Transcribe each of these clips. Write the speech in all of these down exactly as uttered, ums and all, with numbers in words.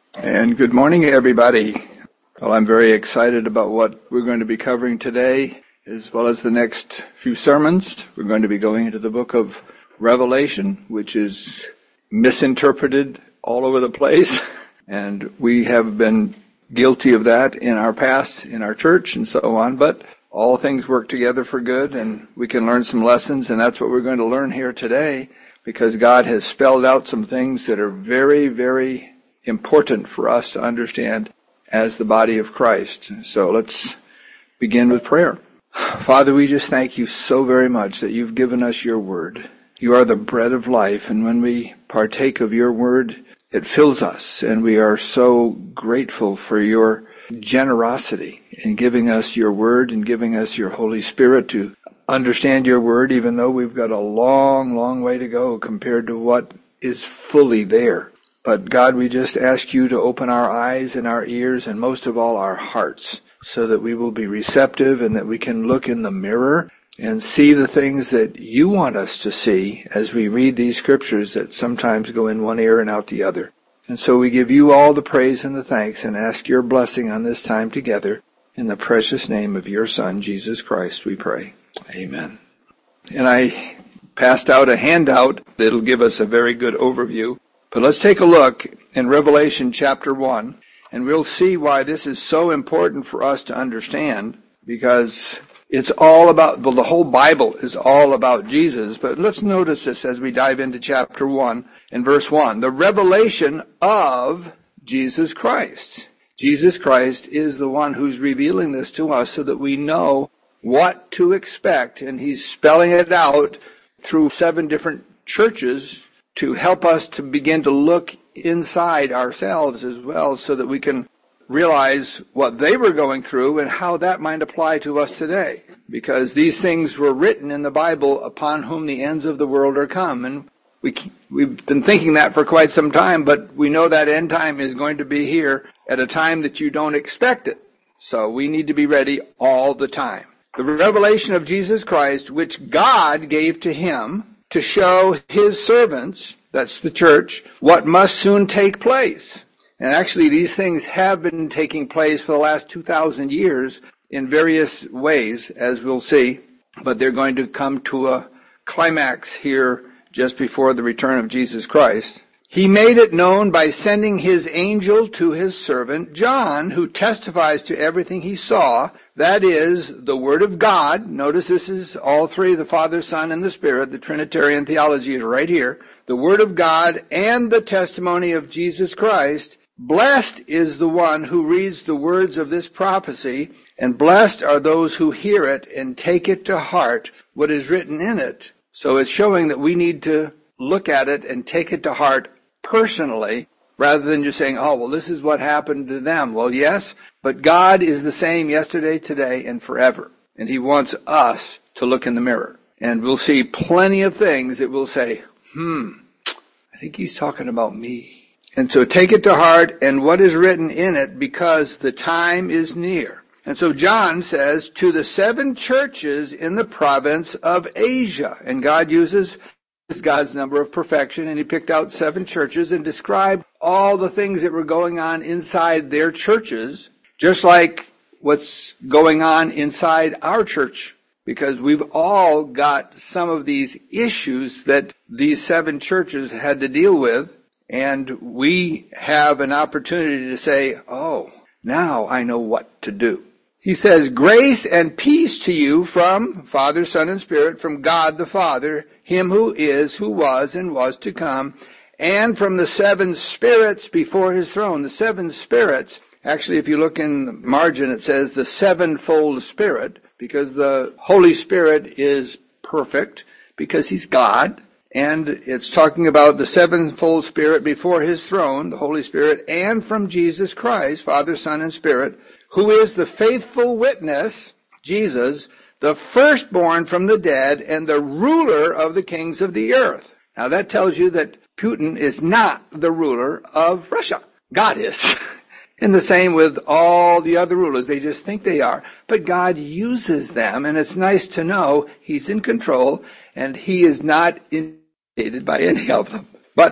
And good morning, everybody. Well, I'm very excited about what we're going to be covering today, as well as the next few sermons. We're going to be going into the book of Revelation, which is misinterpreted all over the place. And we have been guilty of that in our past, in our church, and so on. But all things work together for good, and we can learn some lessons, and that's what we're going to learn here today, because God has spelled out some things that are very, very important for us to understand as the body of Christ. So let's begin with prayer. Father, we just thank you so very much that you've given us your word. You are the bread of life, and when we partake of your word, it fills us, and we are so grateful for your generosity in giving us your word and giving us your Holy Spirit to understand your word, even though we've got a long, long way to go compared to what is fully there. But God, we just ask you to open our eyes and our ears and most of all our hearts so that we will be receptive and that we can look in the mirror and see the things that you want us to see as we read these scriptures that sometimes go in one ear and out the other. And so we give you all the praise and the thanks and ask your blessing on this time together. In the precious name of your Son, Jesus Christ, we pray. Amen. And I passed out a handout that'll give us a very good overview. But let's take a look in Revelation chapter one, and we'll see why this is so important for us to understand, because it's all about, well, the whole Bible is all about Jesus. But let's notice this as we dive into chapter one and verse one. The revelation of Jesus Christ. Jesus Christ is the one who's revealing this to us so that we know what to expect, and he's spelling it out through seven different churches to help us to begin to look inside ourselves as well so that we can realize what they were going through and how that might apply to us today. Because these things were written in the Bible upon whom the ends of the world are come. And we, we've been thinking that for quite some time, but we know that end time is going to be here at a time that you don't expect it. So we need to be ready all the time. The revelation of Jesus Christ, which God gave to him, to show his servants, that's the church, what must soon take place. And actually these things have been taking place for the last two thousand years in various ways, as we'll see. But they're going to come to a climax here just before the return of Jesus Christ. He made it known by sending his angel to his servant John, who testifies to everything he saw. That is, the Word of God. Notice this is all three, the Father, Son, and the Spirit. The Trinitarian theology is right here. The Word of God and the testimony of Jesus Christ. Blessed is the one who reads the words of this prophecy, and blessed are those who hear it and take it to heart what is written in it. So it's showing that we need to look at it and take it to heart personally, rather than just saying, oh, well, this is what happened to them. Well, yes, but God is the same yesterday, today, and forever. And he wants us to look in the mirror. And we'll see plenty of things that will say, hmm, I think he's talking about me. And so take it to heart and what is written in it, because the time is near. And so John says, to the seven churches in the province of Asia. And God uses God's number of perfection, and he picked out seven churches and described all the things that were going on inside their churches, just like what's going on inside our church, because we've all got some of these issues that these seven churches had to deal with, and we have an opportunity to say, oh, now I know what to do. He says, grace and peace to you from Father, Son, and Spirit, from God the Father, him who is, who was, and was to come, and from the seven spirits before his throne. The seven spirits, actually, if you look in the margin, it says the sevenfold Spirit, because the Holy Spirit is perfect, because he's God. And it's talking about the sevenfold Spirit before his throne, the Holy Spirit, and from Jesus Christ, Father, Son, and Spirit, who is the faithful witness, Jesus, the firstborn from the dead, and the ruler of the kings of the earth. Now that tells you that Putin is not the ruler of Russia. God is. And the same with all the other rulers. They just think they are. But God uses them, and it's nice to know he's in control, and he is not intimidated by any of them. But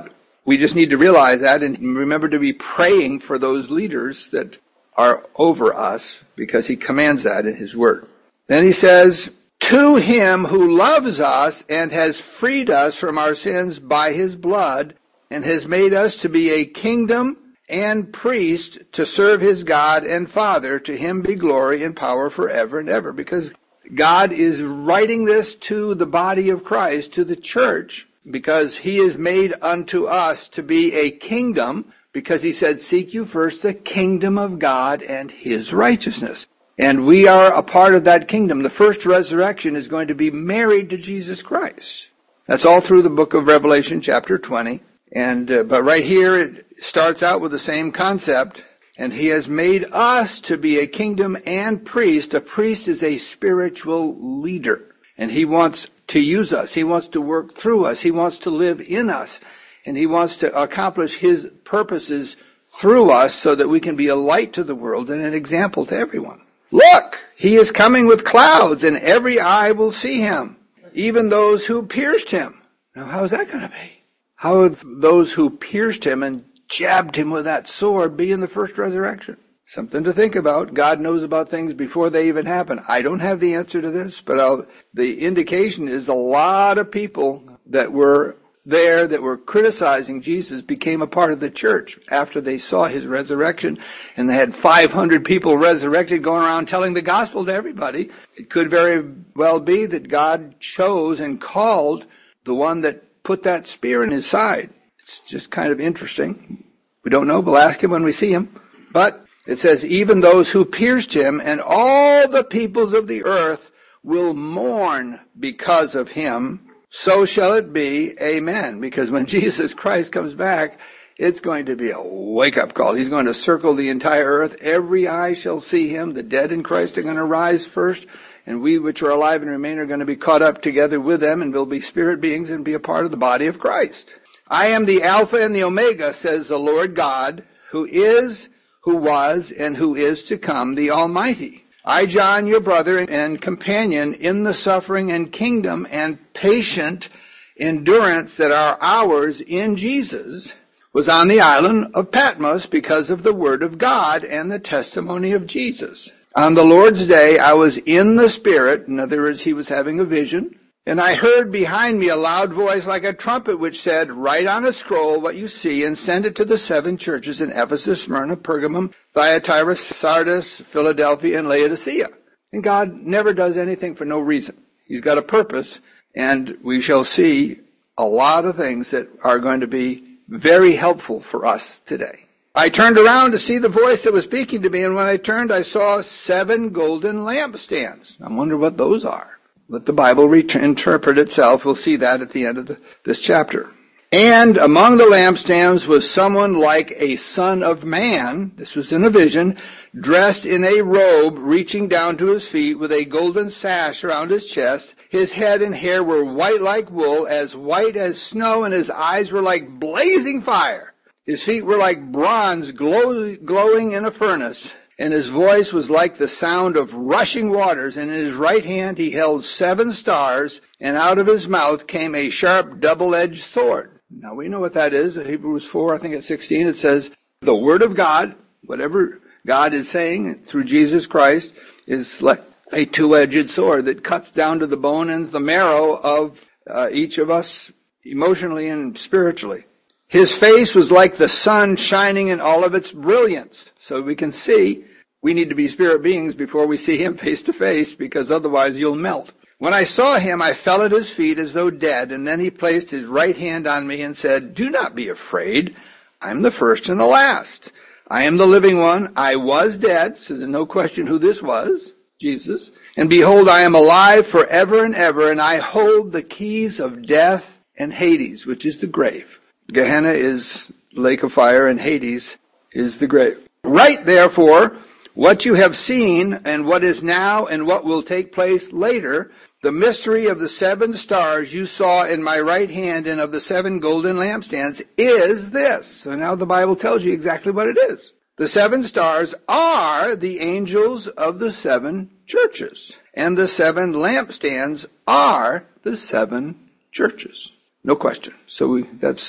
We just need to realize that and remember to be praying for those leaders that are over us, because he commands that in his word. Then he says, to him who loves us and has freed us from our sins by his blood and has made us to be a kingdom and priest to serve his God and Father, to him be glory and power forever and ever. Because God is writing this to the body of Christ, to the church, because he is made unto us to be a kingdom, because he said, seek you first the kingdom of God and his righteousness. And we are a part of that kingdom. The first resurrection is going to be married to Jesus Christ. That's all through the book of Revelation, chapter twenty. And uh, but right here it starts out with the same concept. And he has made us to be a kingdom and priest. A priest is a spiritual leader. And he wants to use us. He wants to work through us. He wants to live in us. And he wants to accomplish his purposes through us so that we can be a light to the world and an example to everyone. Look, he is coming with clouds, and every eye will see him, even those who pierced him. Now, how is that going to be? How would those who pierced him and jabbed him with that sword be in the first resurrection? Something to think about. God knows about things before they even happen. I don't have the answer to this, but I'll, the indication is a lot of people that were there that were criticizing Jesus became a part of the church after they saw his resurrection. And they had five hundred people resurrected going around telling the gospel to everybody. It could very well be that God chose and called the one that put that spear in his side. It's just kind of interesting. We don't know. We'll ask him when we see him. But it says, even those who pierced him, and all the peoples of the earth will mourn because of him. So shall it be. Amen. Because when Jesus Christ comes back, it's going to be a wake-up call. He's going to circle the entire earth. Every eye shall see him. The dead in Christ are going to rise first, and we which are alive and remain are going to be caught up together with them, and will be spirit beings and be a part of the body of Christ. I am the Alpha and the Omega, says the Lord God, who is, who was, and who is to come, the Almighty. I, John, your brother and companion in the suffering and kingdom and patient endurance that are ours in Jesus, was on the island of Patmos because of the word of God and the testimony of Jesus. On the Lord's day, I was in the Spirit. In other words, he was having a vision. And I heard behind me a loud voice like a trumpet, which said, write on a scroll what you see and send it to the seven churches in Ephesus, Smyrna, Pergamum, Thyatira, Sardis, Philadelphia, and Laodicea. And God never does anything for no reason. He's got a purpose, and we shall see a lot of things that are going to be very helpful for us today. I turned around to see the voice that was speaking to me, and when I turned, I saw seven golden lampstands. I wonder what those are. Let the Bible interpret itself. We'll see that at the end of the, this chapter. And among the lampstands was someone like a son of man, this was in a vision, dressed in a robe reaching down to his feet with a golden sash around his chest. His head and hair were white like wool, as white as snow, and his eyes were like blazing fire. His feet were like bronze glow, glowing in a furnace. And his voice was like the sound of rushing waters, and in his right hand he held seven stars, and out of his mouth came a sharp double-edged sword. Now we know what that is. In Hebrews four, I think it's sixteen, it says, the word of God, whatever God is saying through Jesus Christ, is like a two-edged sword that cuts down to the bone and the marrow of uh, each of us emotionally and spiritually. His face was like the sun shining in all of its brilliance. So we can see we need to be spirit beings before we see him face to face, because otherwise you'll melt. When I saw him, I fell at his feet as though dead, and then he placed his right hand on me and said, do not be afraid. I am the first and the last. I am the living one. I was dead, so there's no question who this was, Jesus. And behold, I am alive forever and ever, and I hold the keys of death and Hades, which is the grave. Gehenna is lake of fire, and Hades is the grave. Write, therefore, what you have seen, and what is now, and what will take place later, the mystery of the seven stars you saw in my right hand, and of the seven golden lampstands, is this. So now the Bible tells you exactly what it is. The seven stars are the angels of the seven churches, and the seven lampstands are the seven churches. No question. So we, that's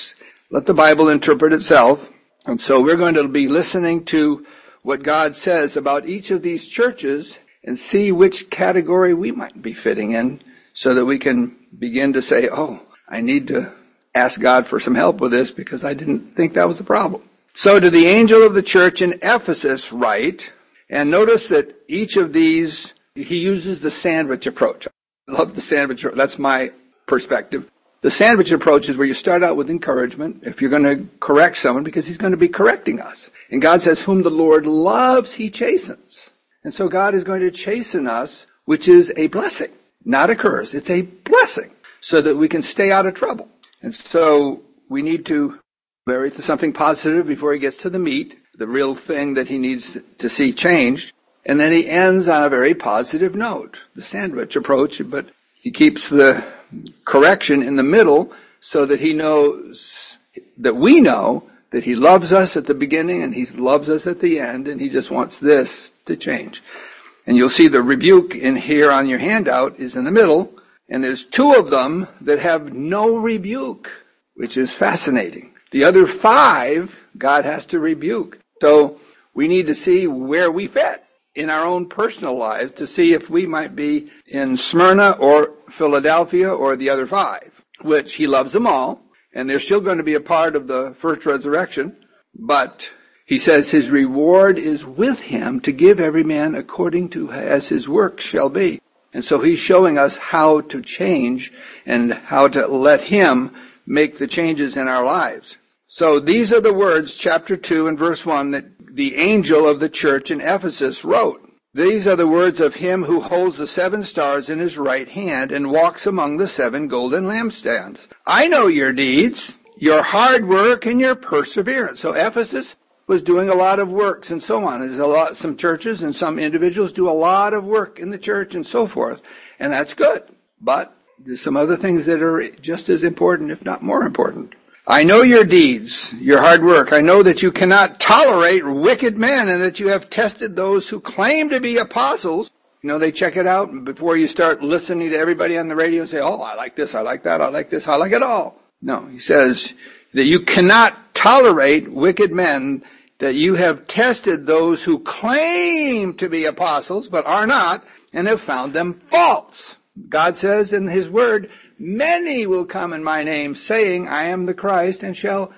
Let the Bible interpret itself. And so we're going to be listening to what God says about each of these churches and see which category we might be fitting in so that we can begin to say, oh, I need to ask God for some help with this because I didn't think that was a problem. So to the angel of the church in Ephesus write, and notice that each of these, he uses the sandwich approach. I love the sandwich approach. That's my perspective. The sandwich approach is where you start out with encouragement if you're going to correct someone because he's going to be correcting us. And God says, whom the Lord loves, he chastens. And so God is going to chasten us, which is a blessing, not a curse. It's a blessing so that we can stay out of trouble. And so we need to bury something positive before he gets to the meat, the real thing that he needs to see changed. And then he ends on a very positive note, the sandwich approach, but he keeps the correction in the middle so that he knows, that we know that he loves us at the beginning and he loves us at the end, and he just wants this to change. And you'll see the rebuke in here on your handout is in the middle, and there's two of them that have no rebuke, which is fascinating. The other five, God has to rebuke. So we need to see where we fit in our own personal lives to see if we might be in Smyrna or Philadelphia or the other five, which he loves them all, and they're still going to be a part of the first resurrection. But he says his reward is with him to give every man according to as his work shall be. And so he's showing us how to change and how to let him make the changes in our lives. So these are the words, chapter two and verse one, that the angel of the church in Ephesus wrote. These are the words of him who holds the seven stars in his right hand and walks among the seven golden lampstands. I know your deeds, your hard work, and your perseverance. So Ephesus was doing a lot of works and so on. There's a lot, some churches and some individuals do a lot of work in the church and so forth, and that's good. But there's some other things that are just as important, if not more important. I know your deeds, your hard work. I know that you cannot tolerate wicked men and that you have tested those who claim to be apostles. You know, they check it out before you start listening to everybody on the radio and say, oh, I like this, I like that, I like this, I like it all. No, he says that you cannot tolerate wicked men, that you have tested those who claim to be apostles but are not and have found them false. God says in his word, many will come in my name, saying, I am the Christ, and shall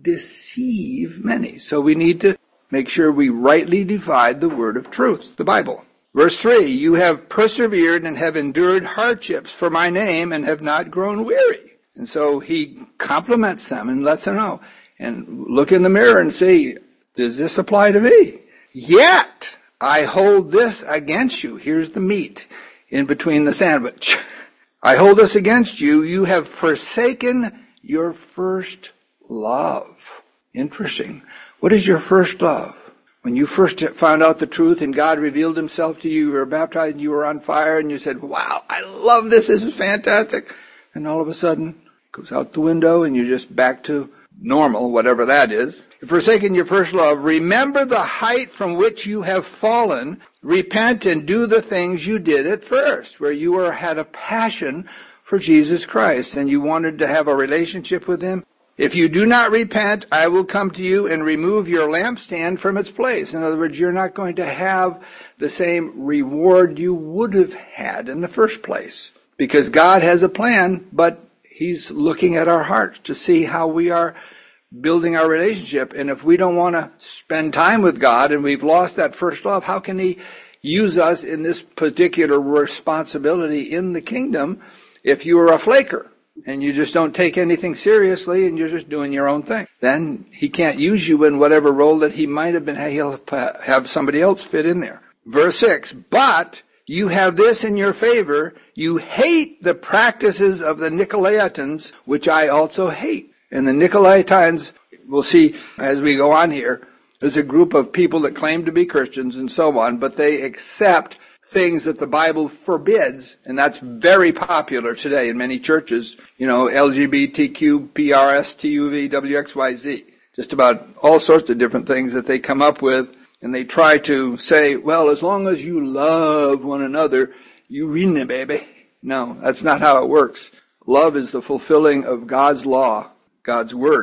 deceive many. So we need to make sure we rightly divide the word of truth, the Bible. Verse three, you have persevered and have endured hardships for my name and have not grown weary. And so he compliments them and lets them know. And look in the mirror and see, does this apply to me? Yet I hold this against you. Here's the meat in between the sandwich. I hold this against you. You have forsaken your first love. Interesting. What is your first love? When you first found out the truth and God revealed himself to you, you were baptized and you were on fire and you said, wow, I love this. This is fantastic. And all of a sudden it goes out the window and you're just back to normal, whatever that is. You've forsaken your first love. Remember the height from which you have fallen. Repent and do the things you did at first, where you were, had a passion for Jesus Christ and you wanted to have a relationship with him. If you do not repent, I will come to you and remove your lampstand from its place. In other words, you're not going to have the same reward you would have had in the first place. Because God has a plan, but he's looking at our hearts to see how we are building our relationship. And if we don't want to spend time with God and we've lost that first love, how can he use us in this particular responsibility in the kingdom if you are a flaker and you just don't take anything seriously and you're just doing your own thing? Then he can't use you in whatever role that he might have been. He'll have somebody else fit in there. Verse six, but you have this in your favor. You hate the practices of the Nicolaitans, which I also hate. And the Nicolaitans, we'll see as we go on here, there's a group of people that claim to be Christians and so on, but they accept things that the Bible forbids, and that's very popular today in many churches. You know, L G B T Q, P R S, T U V, W X Y Z. Just about all sorts of different things that they come up with, and they try to say, well, as long as you love one another, you win it, baby. No, that's not how it works. Love is the fulfilling of God's law, God's word.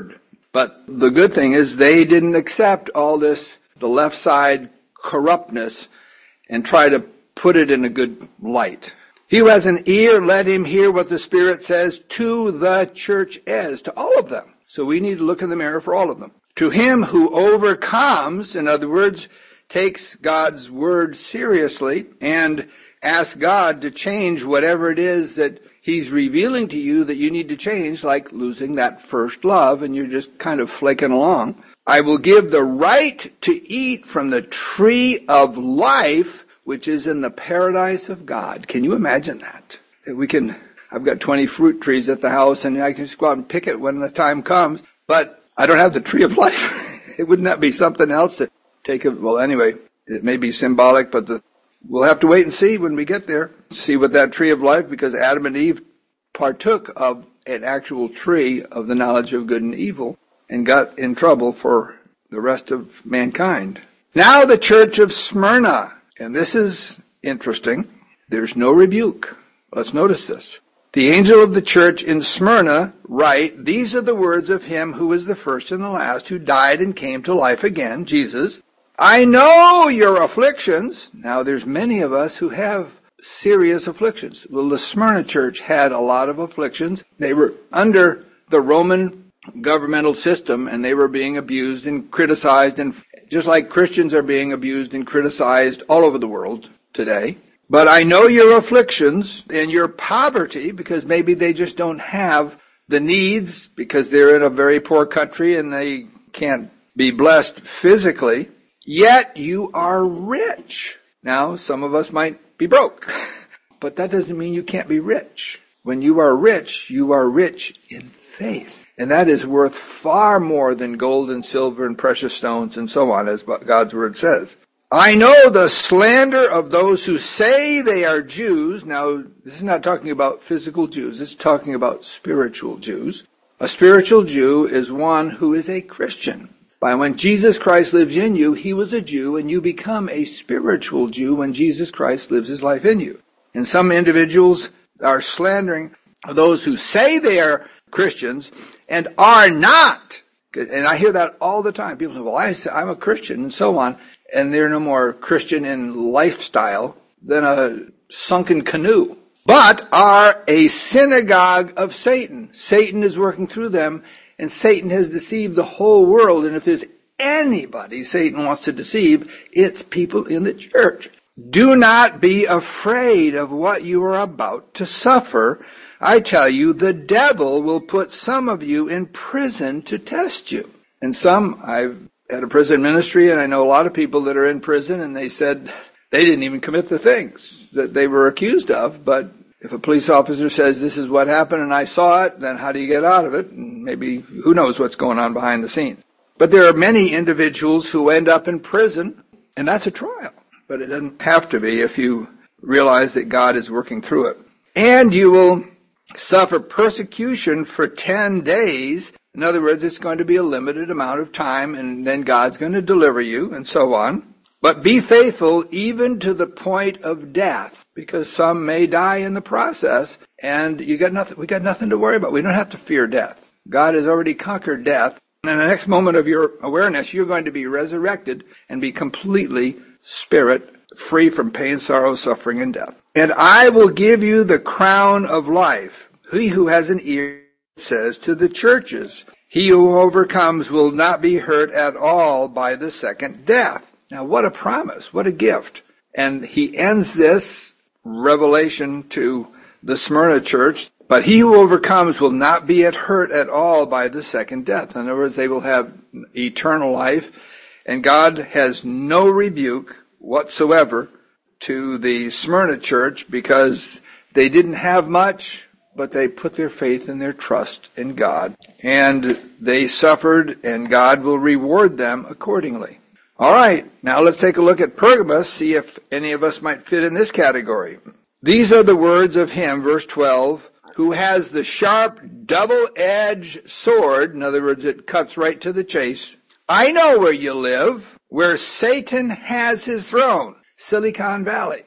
But the good thing is they didn't accept all this, the left side corruptness, and try to put it in a good light. He who has an ear, let him hear what the Spirit says to the churches, to all of them. So we need to look in the mirror for all of them. To him who overcomes, in other words, takes God's word seriously and asks God to change whatever it is that he's revealing to you that you need to change, like losing that first love and you're just kind of flaking along. I will give the right to eat from the tree of life, which is in the paradise of God. Can you imagine that? We can, I've got twenty fruit trees at the house and I can just go out and pick it when the time comes, but I don't have the tree of life. Wouldn't that be something else to take a, well anyway, it may be symbolic, but the, we'll have to wait and see when we get there. See what that tree of life, because Adam and Eve partook of an actual tree of the knowledge of good and evil and got in trouble for the rest of mankind. Now the church of Smyrna, and this is interesting. There's no rebuke. Let's notice this. The angel of the church in Smyrna write, these are the words of him who is the first and the last, who died and came to life again, Jesus. I know your afflictions. Now there's many of us who have serious afflictions. Well, the Smyrna church had a lot of afflictions. They were under the Roman governmental system and they were being abused and criticized, and just like Christians are being abused and criticized all over the world today. But I know your afflictions and your poverty, because maybe they just don't have the needs because they're in a very poor country and they can't be blessed physically. Yet you are rich. Now, some of us might be broke, but that doesn't mean you can't be rich. When you are rich, you are rich in faith. And that is worth far more than gold and silver and precious stones and so on, as God's word says. I know the slander of those who say they are Jews. Now, this is not talking about physical Jews. It's talking about spiritual Jews. A spiritual Jew is one who is a Christian. By when Jesus Christ lives in you, he was a Jew, and you become a spiritual Jew when Jesus Christ lives his life in you. And some individuals are slandering those who say they are Christians and are not. And I hear that all the time. People say, well, I say, I'm a Christian and so on. And they're no more Christian in lifestyle than a sunken canoe, but are a synagogue of Satan. Satan is working through them, and Satan has deceived the whole world. And if there's anybody Satan wants to deceive, it's people in the church. Do not be afraid of what you are about to suffer. I tell you, the devil will put some of you in prison to test you. And some, I've had a prison ministry, and I know a lot of people that are in prison, and they said they didn't even commit the things that they were accused of. But if a police officer says this is what happened and I saw it, then how do you get out of it? And maybe who knows what's going on behind the scenes. But there are many individuals who end up in prison, and that's a trial. But it doesn't have to be if you realize that God is working through it. And you will suffer persecution for ten days. In other words, it's going to be a limited amount of time, and then God's going to deliver you, and so on. But be faithful even to the point of death, because some may die in the process, and you got nothing. We got nothing to worry about. We don't have to fear death. God has already conquered death. And in the next moment of your awareness, you're going to be resurrected and be completely spirit, free from pain, sorrow, suffering, and death. And I will give you the crown of life. He who has an ear says to the churches, he who overcomes will not be hurt at all by the second death. Now, what a promise, what a gift. And he ends this revelation to the Smyrna church, but he who overcomes will not be hurt at all by the second death. In other words, they will have eternal life, and God has no rebuke whatsoever to the Smyrna church because they didn't have much, but they put their faith and their trust in God. And they suffered, and God will reward them accordingly. All right, now let's take a look at Pergamos, see if any of us might fit in this category. These are the words of him, verse twelve, who has the sharp, double-edged sword. In other words, it cuts right to the chase. I know where you live, where Satan has his throne, Silicon Valley.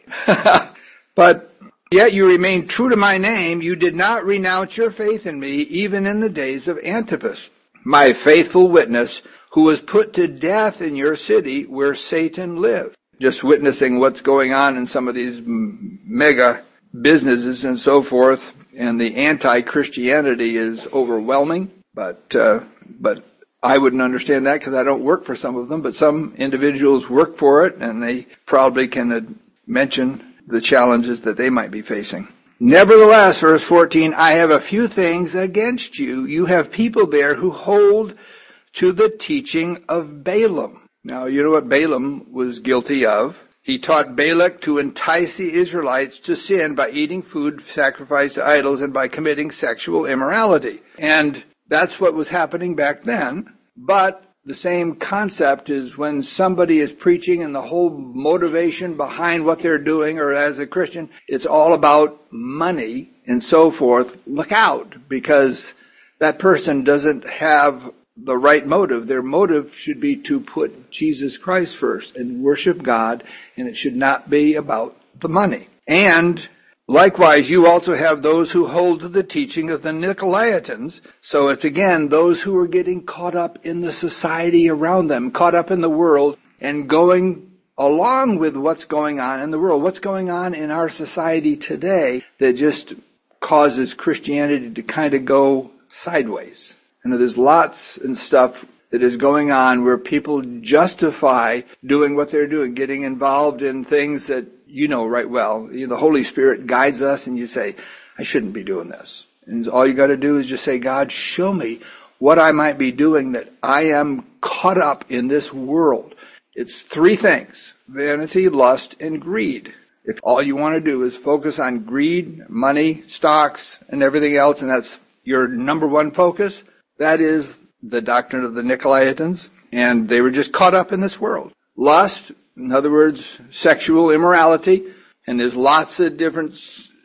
But yet you remain true to my name. You did not renounce your faith in me, even in the days of Antipas. my faithful witness, who was put to death in your city where Satan lived. Just witnessing what's going on in some of these mega businesses and so forth, and the anti-Christianity is overwhelming, but uh, but I wouldn't understand that because I don't work for some of them, but some individuals work for it, and they probably can uh, mention the challenges that they might be facing. Nevertheless, verse fourteen, I have a few things against you. You have people there who hold to the teaching of Balaam. Now, you know what Balaam was guilty of? He taught Balak to entice the Israelites to sin by eating food sacrificed to idols and by committing sexual immorality. And that's what was happening back then. But the same concept is when somebody is preaching and the whole motivation behind what they're doing, or as a Christian, it's all about money and so forth. Look out, because that person doesn't have the right motive. Their motive should be to put Jesus Christ first and worship God, and it should not be about the money. And likewise, you also have those who hold to the teaching of the Nicolaitans. So it's again those who are getting caught up in the society around them, caught up in the world, and going along with what's going on in the world. What's going on in our society today that just causes Christianity to kind of go sideways. And there's lots and stuff that is going on where people justify doing what they're doing, getting involved in things that you know right well. The Holy Spirit guides us and you say, I shouldn't be doing this. And all you got to do is just say, God, show me what I might be doing that I am caught up in this world. It's three things: vanity, lust, and greed. If all you want to do is focus on greed, money, stocks, and everything else, and that's your number one focus, that is the doctrine of the Nicolaitans, and they were just caught up in this world. Lust, in other words, sexual immorality, and there's lots of different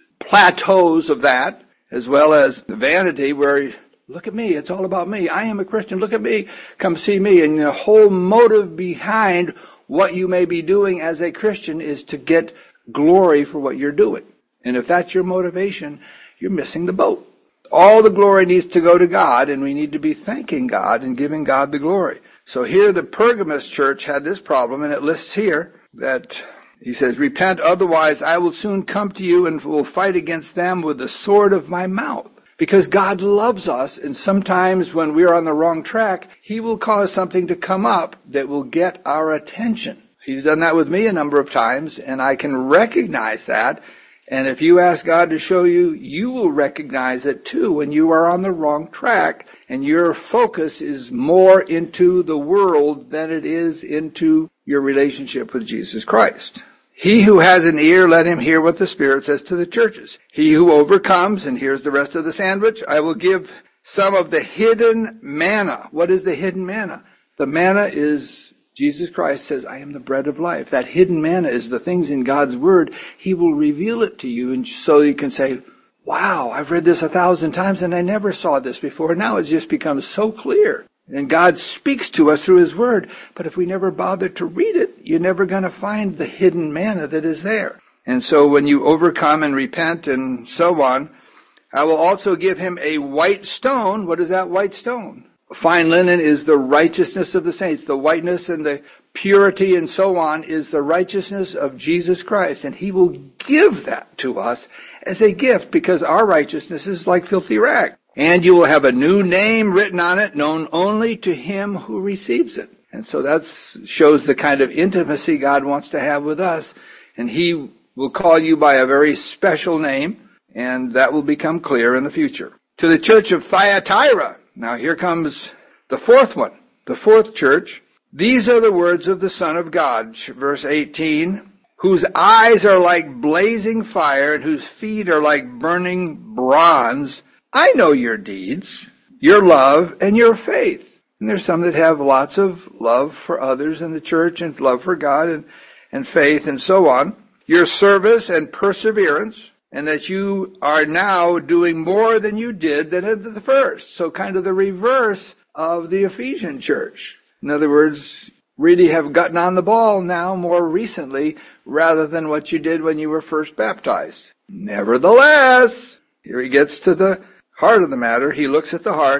plateaus of that, as well as vanity, where, look at me, it's all about me. I am a Christian, look at me, come see me. And the whole motive behind what you may be doing as a Christian is to get glory for what you're doing. And if that's your motivation, you're missing the boat. All the glory needs to go to God, and we need to be thanking God and giving God the glory. So here the Pergamos church had this problem, and it lists here that he says, repent, otherwise I will soon come to you and will fight against them with the sword of my mouth. Because God loves us, and sometimes when we're on the wrong track, He will cause something to come up that will get our attention. He's done that with me a number of times, and I can recognize that. And if you ask God to show you, you will recognize it too when you are on the wrong track and your focus is more into the world than it is into your relationship with Jesus Christ. He who has an ear, let him hear what the Spirit says to the churches. He who overcomes, and here's the rest of the sandwich, I will give some of the hidden manna. What is the hidden manna? The manna is, Jesus Christ says, I am the bread of life. That hidden manna is the things in God's Word. He will reveal it to you, and so you can say, wow, I've read this a thousand times and I never saw this before. Now it's just become so clear. And God speaks to us through His Word. But if we never bother to read it, you're never going to find the hidden manna that is there. And so when you overcome and repent and so on, I will also give him a white stone. What is that white stone? Fine linen is the righteousness of the saints. The whiteness and the purity and so on is the righteousness of Jesus Christ. And He will give that to us as a gift, because our righteousness is like filthy rag. And you will have a new name written on it, known only to him who receives it. And so that shows the kind of intimacy God wants to have with us. And He will call you by a very special name, and that will become clear in the future. To the church of Thyatira. Now here comes the fourth one, the fourth church. These are the words of the Son of God, verse eighteen, whose eyes are like blazing fire and whose feet are like burning bronze. I know your deeds, your love, and your faith. And there's some that have lots of love for others in the church and love for God and, and faith and so on. Your service and perseverance, and that you are now doing more than you did than at the first. So kind of the reverse of the Ephesian church. In other words, really have gotten on the ball now more recently rather than what you did when you were first baptized. Nevertheless, here he gets to the heart of the matter. He looks at the heart.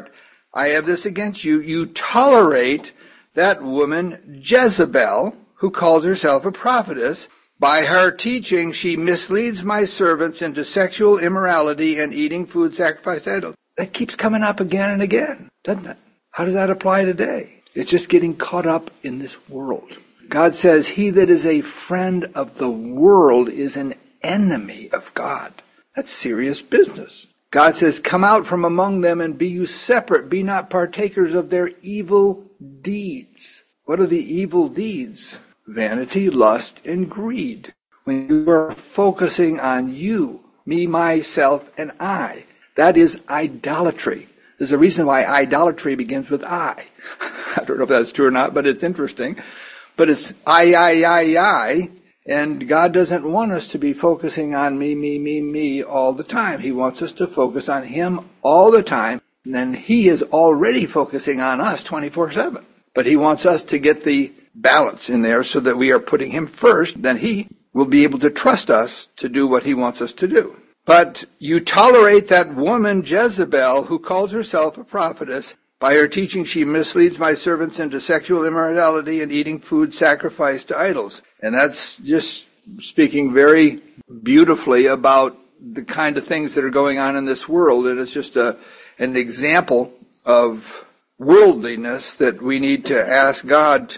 I have this against you. You tolerate that woman Jezebel, who calls herself a prophetess. By her teaching, she misleads my servants into sexual immorality and eating food sacrificed to idols. That keeps coming up again and again, doesn't it? How does that apply today? It's just getting caught up in this world. God says, he that is a friend of the world is an enemy of God. That's serious business. God says, come out from among them and be you separate. Be not partakers of their evil deeds. What are the evil deeds? Vanity, lust, and greed. When you are focusing on you, me, myself, and I, that is idolatry. There's a reason why idolatry begins with I. I don't know if that's true or not, but it's interesting. But it's I, I, I, I, and God doesn't want us to be focusing on me, me, me, me all the time. He wants us to focus on Him all the time, and then He is already focusing on us twenty-four seven. But He wants us to get the balance in there so that we are putting Him first, then He will be able to trust us to do what He wants us to do. But you tolerate that woman Jezebel, who calls herself a prophetess. By her teaching she misleads my servants into sexual immorality and eating food sacrificed to idols. And that's just speaking very beautifully about the kind of things that are going on in this world. And it's just a, an example of worldliness that we need to ask God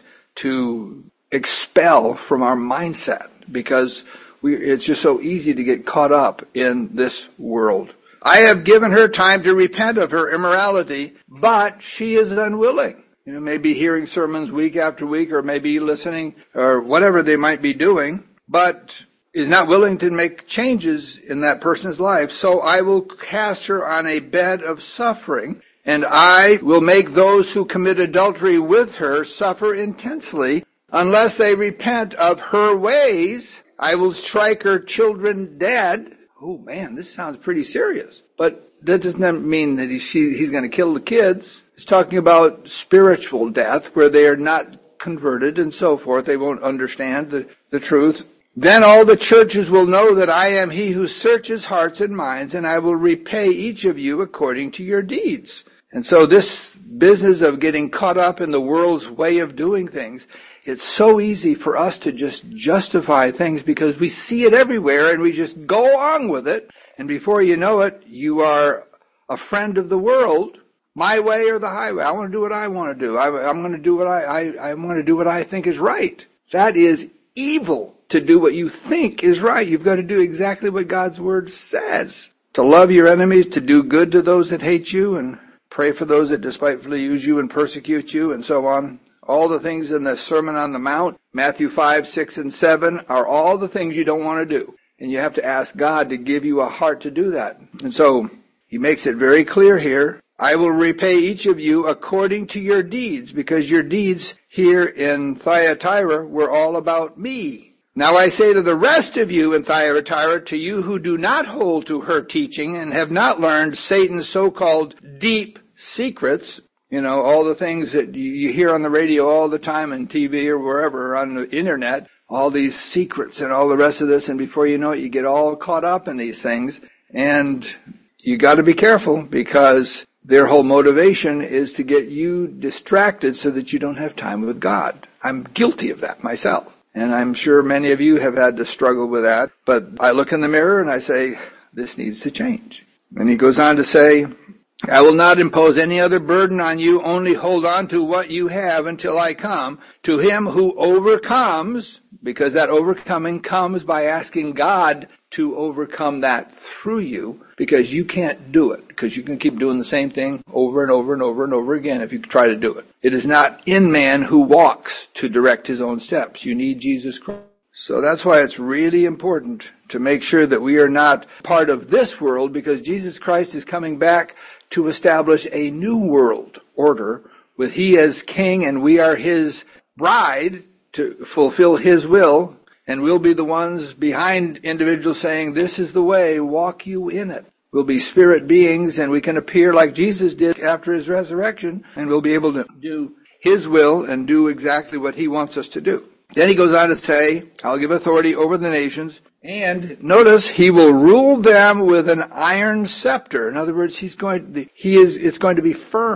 to expel from our mindset, because we, it's just so easy to get caught up in this world. I have given her time to repent of her immorality, but she is unwilling. You know, maybe hearing sermons week after week, or maybe listening, or whatever they might be doing, but is not willing to make changes in that person's life. So I will cast her on a bed of suffering, and I will make those who commit adultery with her suffer intensely. Unless they repent of her ways, I will strike her children dead. Oh man, this sounds pretty serious. But that doesn't mean that he, she, he's going to kill the kids. It's talking about spiritual death, where they are not converted and so forth. They won't understand the, the truth. Then all the churches will know that I am He who searches hearts and minds, and I will repay each of you according to your deeds. And so this business of getting caught up in the world's way of doing things, it's so easy for us to just justify things because we see it everywhere and we just go on with it. And before you know it, you are a friend of the world, my way or the highway. I want to do what I want to do. I, I'm going to do what I, I, I want to do what I think is right. That is evil, to do what you think is right. You've got to do exactly what God's Word says. To love your enemies, to do good to those that hate you, and pray for those that despitefully use you and persecute you, and so on. All the things in the Sermon on the Mount, Matthew five, six, and seven, are all the things you don't want to do. And you have to ask God to give you a heart to do that. And so He makes it very clear here. I will repay each of you according to your deeds, because your deeds here in Thyatira were all about me. Now I say to the rest of you in Thyatira, to you who do not hold to her teaching and have not learned Satan's so-called deep secrets, you know, all the things that you hear on the radio all the time, and T V or wherever, on the internet, all these secrets and all the rest of this, and before you know it, you get all caught up in these things. And you got to be careful, because their whole motivation is to get you distracted so that you don't have time with God. I'm guilty of that myself. And I'm sure many of you have had to struggle with that. But I look in the mirror and I say, this needs to change. And he goes on to say, I will not impose any other burden on you, only hold on to what you have until I come. To him who overcomes, because that overcoming comes by asking God to overcome that through you, because you can't do it, because you can keep doing the same thing over and over and over and over again if you try to do it. It is not in man who walks to direct his own steps. You need Jesus Christ. So that's why it's really important to make sure that we are not part of this world, because Jesus Christ is coming back to establish a new world order with He as King, and we are His bride to fulfill His will. And we'll be the ones behind individuals saying, this is the way, walk you in it. We'll be spirit beings, and we can appear like Jesus did after His resurrection, and we'll be able to do His will and do exactly what He wants us to do. Then he goes on to say, I'll give authority over the nations. And notice, He will rule them with an iron scepter. In other words, He's going to, He is, it's going to be firm.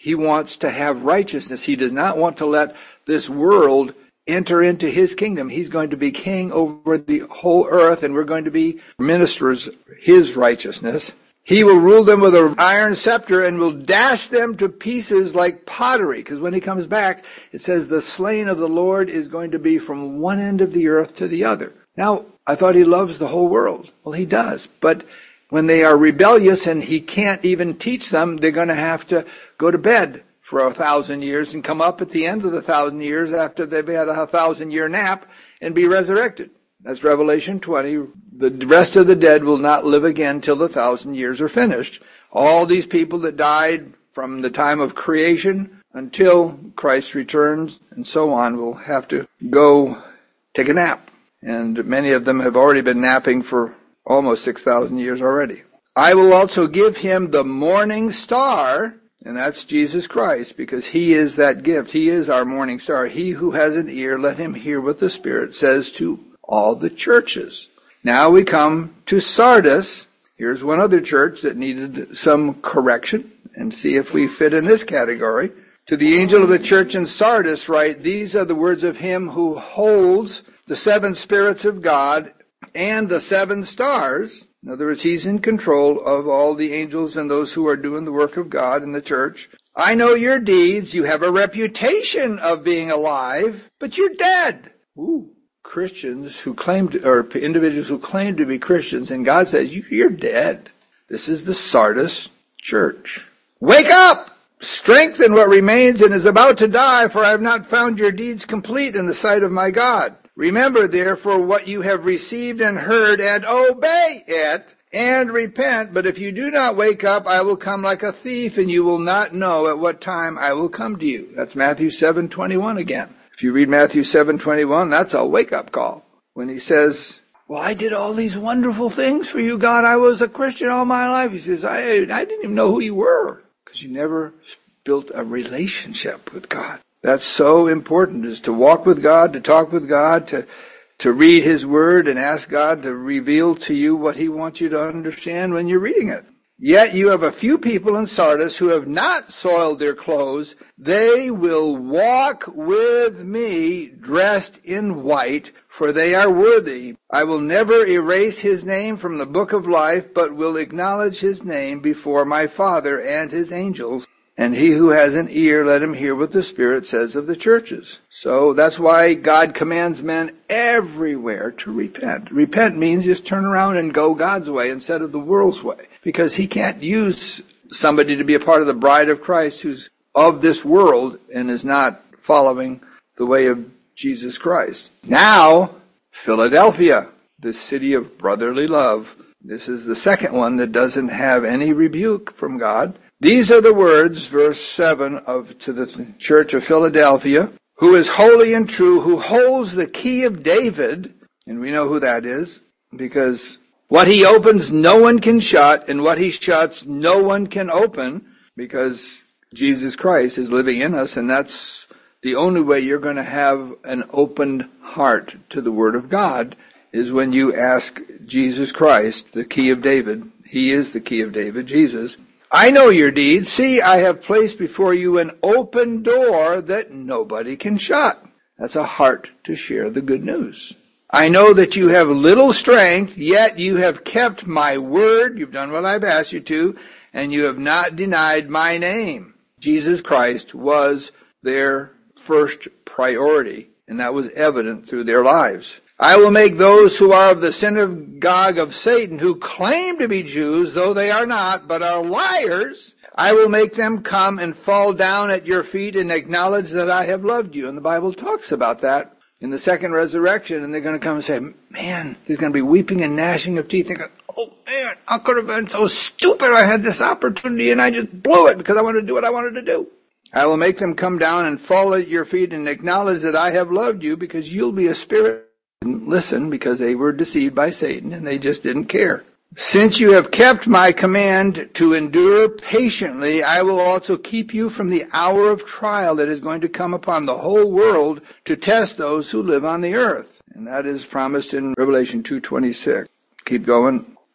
He wants to have righteousness. He does not want to let this world enter into his kingdom. He's going to be king over the whole earth, and we're going to be ministers of his righteousness. He will rule them with an iron scepter and will dash them to pieces like pottery. Because when he comes back, it says the slain of the Lord is going to be from one end of the earth to the other. Now, I thought he loves the whole world. Well, he does. But when they are rebellious and he can't even teach them, they're going to have to go to bed for a thousand years and come up at the end of the thousand years after they've had a thousand year nap and be resurrected. That's Revelation twenty. The rest of the dead will not live again till the thousand years are finished. All these people that died from the time of creation until Christ returns and so on will have to go take a nap. And many of them have already been napping for almost six thousand years already. I will also give him the morning star, and that's Jesus Christ, because he is that gift. He is our morning star. He who has an ear, let him hear what the Spirit says to all the churches. Now we come to Sardis. Here's one other church that needed some correction, and see if we fit in this category. To the angel of the church in Sardis write, these are the words of him who holds the seven spirits of God and the seven stars. In other words, he's in control of all the angels and those who are doing the work of God in the church. I know your deeds. You have a reputation of being alive, but you're dead. Ooh. Christians who claim to, or individuals who claim to be Christians, and God says, you're dead. This is the Sardis church. Wake up! Strengthen what remains and is about to die, for I have not found your deeds complete in the sight of my God. Remember, therefore, what you have received and heard, and obey it, and repent. But if you do not wake up, I will come like a thief, and you will not know at what time I will come to you. That's Matthew seven twenty-one again. If you read Matthew seven twenty-one, that's a wake-up call. When he says, well, I did all these wonderful things for you, God. I was a Christian all my life. He says, I, I didn't even know who you were, because you never built a relationship with God. That's so important, is to walk with God, to talk with God, to, to read his word and ask God to reveal to you what he wants you to understand when you're reading it. Yet you have a few people in Sardis who have not soiled their clothes. They will walk with me dressed in white, for they are worthy. I will never erase his name from the book of life, but will acknowledge his name before my Father and his angels. And he who has an ear, let him hear what the Spirit says of the churches. So that's why God commands men everywhere to repent. Repent means just turn around and go God's way instead of the world's way. Because he can't use somebody to be a part of the bride of Christ who's of this world and is not following the way of Jesus Christ. Now, Philadelphia, the city of brotherly love. This is the second one that doesn't have any rebuke from God. These are the words, verse seven, of to the church of Philadelphia, who is holy and true, who holds the key of David, and we know who that is, because what he opens no one can shut, and what he shuts no one can open, because Jesus Christ is living in us, and that's the only way you're going to have an opened heart to the Word of God, is when you ask Jesus Christ, the key of David. He is the key of David, Jesus. I know your deeds. See, I have placed before you an open door that nobody can shut. That's a heart to share the good news. I know that you have little strength, yet you have kept my word. You've done what I've asked you to, and you have not denied my name. Jesus Christ was their first priority, and that was evident through their lives. I will make those who are of the synagogue of Satan, who claim to be Jews, though they are not, but are liars, I will make them come and fall down at your feet and acknowledge that I have loved you. And the Bible talks about that in the second resurrection, and they're going to come and say, man, there's going to be weeping and gnashing of teeth. They're going, oh man, I could have been so stupid. I had this opportunity and I just blew it because I wanted to do what I wanted to do. I will make them come down and fall at your feet and acknowledge that I have loved you, because you'll be a spirit. Didn't listen because they were deceived by Satan and they just didn't care. Since you have kept my command to endure patiently, I will also keep you from the hour of trial that is going to come upon the whole world to test those who live on the earth. And that is promised in Revelation two twenty-six. Keep going.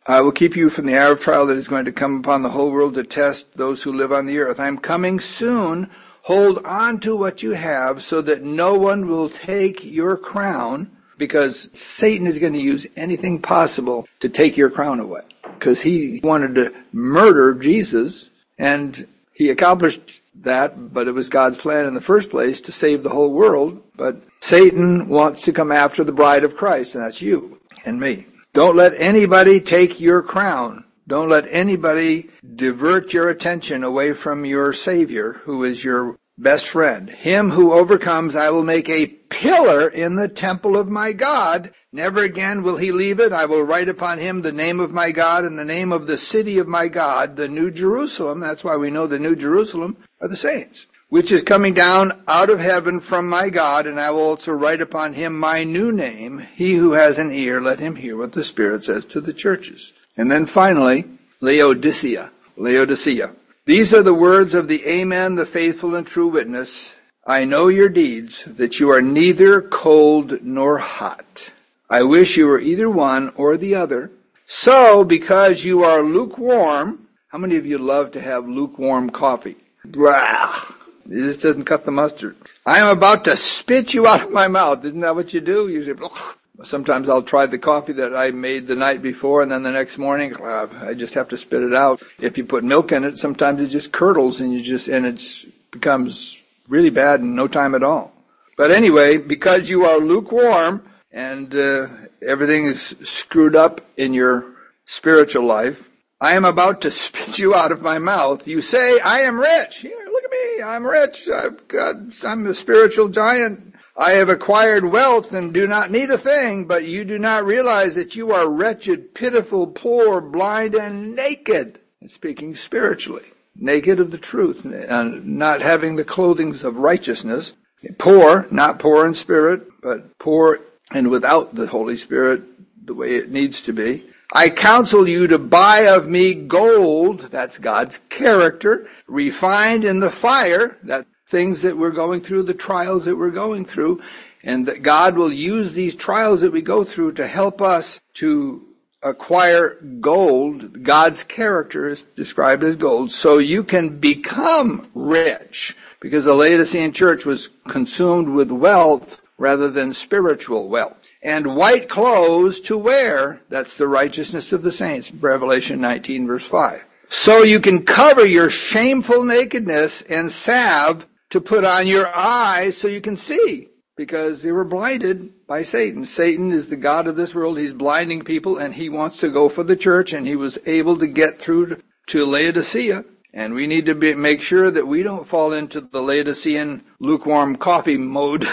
I will keep you from the hour of trial that is going to come upon the whole world to test those who live on the earth. I am coming soon. Hold on to what you have so that no one will take your crown, because Satan is going to use anything possible to take your crown away. Because he wanted to murder Jesus, and he accomplished that, but it was God's plan in the first place to save the whole world. But Satan wants to come after the bride of Christ, and that's you and me. Don't let anybody take your crown. Don't let anybody divert your attention away from your Savior, who is your best friend. Him who overcomes, I will make a pillar in the temple of my God. Never again will he leave it. I will write upon him the name of my God and the name of the city of my God, the New Jerusalem. That's why we know the New Jerusalem are the saints, which is coming down out of heaven from my God, and I will also write upon him my new name. He who has an ear, let him hear what the Spirit says to the churches. And then finally, Laodicea. Laodicea. These are the words of the Amen, the faithful and true witness. I know your deeds, that you are neither cold nor hot. I wish you were either one or the other. So, because you are lukewarm, how many of you love to have lukewarm coffee? Blah. This doesn't cut the mustard. I am about to spit you out of my mouth. Isn't that what you do? You say, blah. Sometimes I'll try the coffee that I made the night before, and then the next morning uh, I just have to spit it out. If you put milk in it, sometimes it just curdles, and you just and it becomes really bad in no time at all. But anyway, because you are lukewarm and uh, everything is screwed up in your spiritual life, I am about to spit you out of my mouth. You say, I am rich. Here, look at me. I'm rich. I've got, I'm a spiritual giant. I have acquired wealth and do not need a thing, but you do not realize that you are wretched, pitiful, poor, blind, and naked. And speaking spiritually, naked of the truth, and not having the clothing of righteousness. Poor, not poor in spirit, but poor and without the Holy Spirit the way it needs to be. I counsel you to buy of me gold, that's God's character, refined in the fire, that's things that we're going through, the trials that we're going through, and that God will use these trials that we go through to help us to acquire gold. God's character is described as gold, so you can become rich, because the Laodicean church was consumed with wealth rather than spiritual wealth. And white clothes to wear, that's the righteousness of the saints, Revelation nineteen verse five. So you can cover your shameful nakedness, and salve to put on your eyes so you can see, because they were blinded by Satan. Satan is the god of this world. He's blinding people, and he wants to go for the church, and he was able to get through to Laodicea. And we need to be, make sure that we don't fall into the Laodicean lukewarm coffee mode.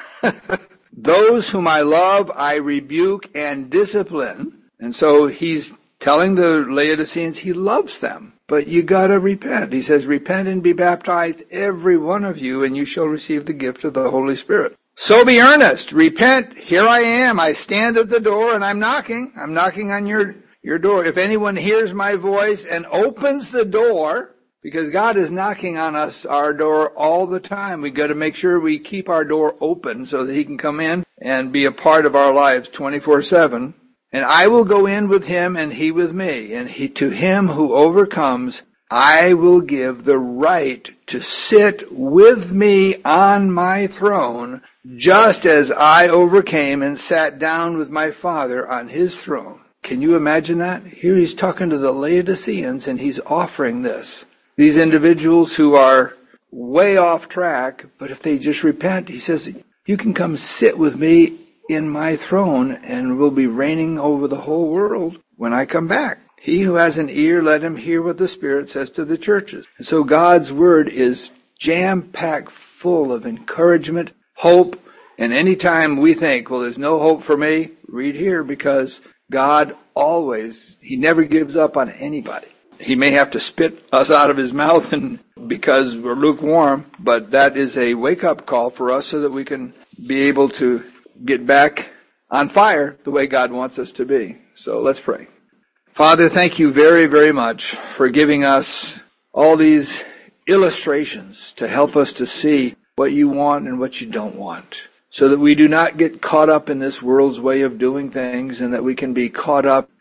Those whom I love, I rebuke and discipline. And so he's telling the Laodiceans he loves them. But you gotta repent. He says, repent and be baptized, every one of you, and you shall receive the gift of the Holy Spirit. So be earnest. Repent. Here I am. I stand at the door and I'm knocking. I'm knocking on your, your door. If anyone hears my voice and opens the door, because God is knocking on us, our door all the time. We gotta make sure we keep our door open so that he can come in and be a part of our lives twenty-four seven. And I will go in with him and he with me. And he, to him who overcomes, I will give the right to sit with me on my throne, just as I overcame and sat down with my Father on his throne. Can you imagine that? Here he's talking to the Laodiceans and he's offering this. These individuals who are way off track, but if they just repent, he says, you can come sit with me in my throne, and will be reigning over the whole world when I come back. He who has an ear, let him hear what the Spirit says to the churches. And so God's word is jam-packed full of encouragement, hope, and any time we think, well, there's no hope for me, read here, because God always, he never gives up on anybody. He may have to spit us out of his mouth and because we're lukewarm, but that is a wake-up call for us so that we can be able to get back on fire the way God wants us to be. So let's pray. Father, thank you very, very much for giving us all these illustrations to help us to see what you want and what you don't want, so that we do not get caught up in this world's way of doing things, and that we can be caught up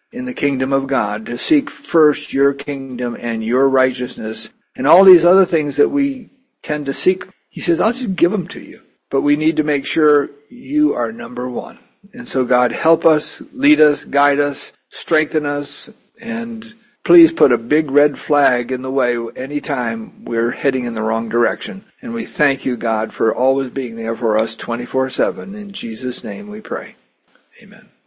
in the kingdom of God, to seek first your kingdom and your righteousness, and all these other things that we tend to seek. He says, I'll just give them to you. But we need to make sure you are number one. And so God, help us, lead us, guide us, strengthen us, and please put a big red flag in the way anytime we're heading in the wrong direction. And we thank you, God, for always being there for us twenty-four seven. In Jesus' name we pray. Amen.